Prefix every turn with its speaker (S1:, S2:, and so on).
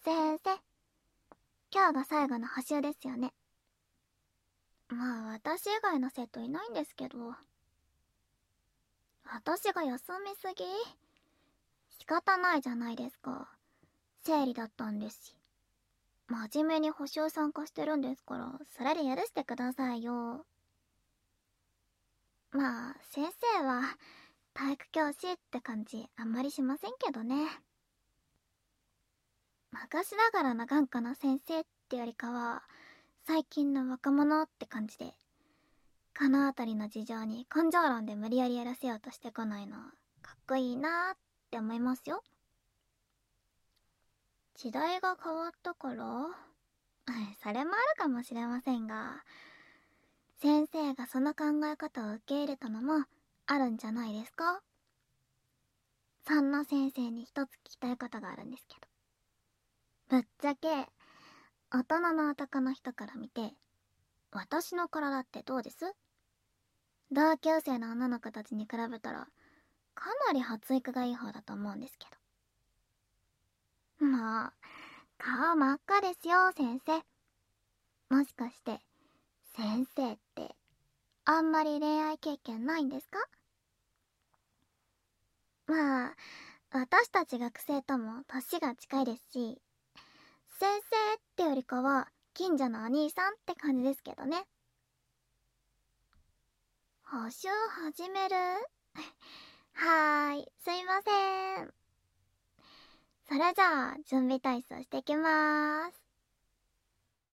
S1: 先生、今日が最後の補習ですよね。まあ私以外の生徒いないんですけど。私が休みすぎ？仕方ないじゃないですか。生理だったんですし。真面目に補習参加してるんですから、それで許してくださいよ。まあ先生は体育教師って感じあんまりしませんけどね。昔ながらの頑固な先生ってよりかは最近の若者って感じで、この辺りの事情に根性論で無理やりやらせようとしてこないのかっこいいなーって思いますよ。時代が変わったからそれもあるかもしれませんが、先生がその考え方を受け入れたのもあるんじゃないですか。そんな先生に一つ聞きたいことがあるんですけど、ぶっちゃけ大人の男の人から見て私の体ってどうです？同級生の女の子たちに比べたらかなり発育がいい方だと思うんですけど。まあ顔真っ赤ですよ先生。もしかして先生ってあんまり恋愛経験ないんですか？まあ私たち学生とも年が近いですし、先生ってよりかは近所のお兄さんって感じですけどね。補習始める？はーい、すいません。それじゃあ準備体操してきまーす。